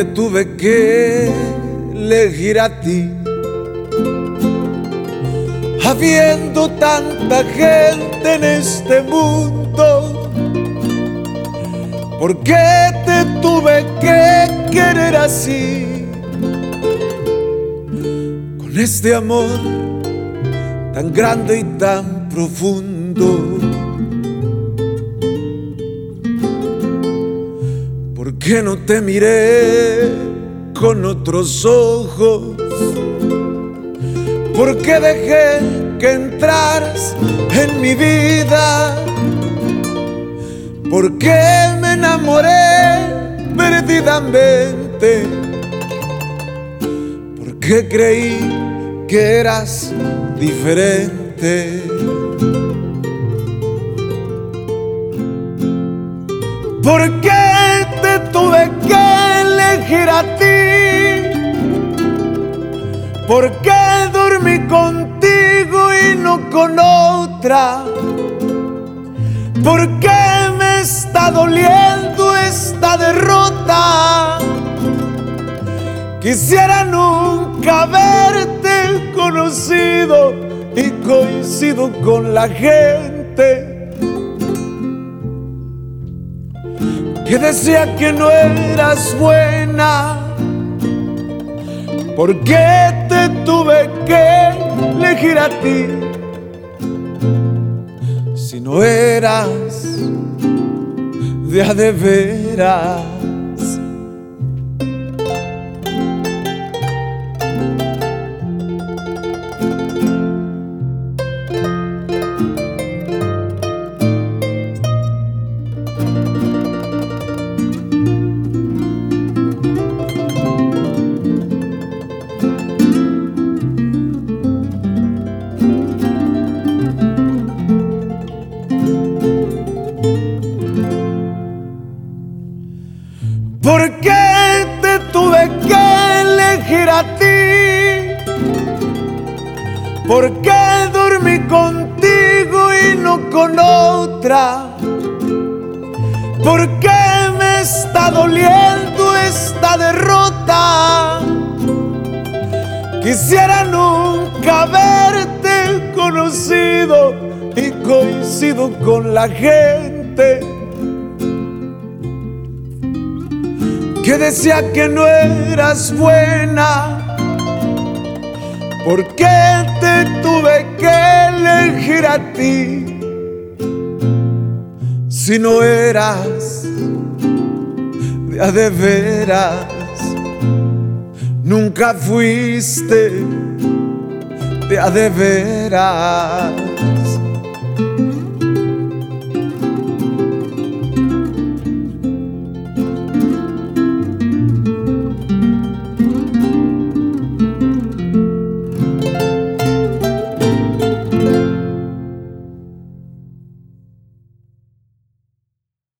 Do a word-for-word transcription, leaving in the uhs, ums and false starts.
te tuve que elegir a ti, habiendo tanta gente en este mundo. ¿Por qué te tuve que querer así, con este amor tan grande y tan profundo? ¿Por qué no te miré con otros ojos? ¿Por qué dejé que entraras en mi vida? ¿Por qué me enamoré perdidamente? ¿Por qué creí que eras diferente? ¿Por qué te tuve que elegir a ti? ¿Por qué dormí contigo y no con otra? ¿Por qué me está doliendo esta derrota? Quisiera nunca haberte conocido y coincido con la gente que decía que no eras buena. ¿Por qué te tuve que elegir a ti, si no eras de a de veras? ¿Por qué te tuve que elegir a ti? ¿Por qué dormí contigo y no con otra? ¿Por qué me está doliendo esta derrota? Quisiera nunca haberte conocido y coincido con la gente que decía que no eras buena. ¿Por qué te tuve que elegir a ti, si no eras de a de veras? Nunca fuiste de a de veras.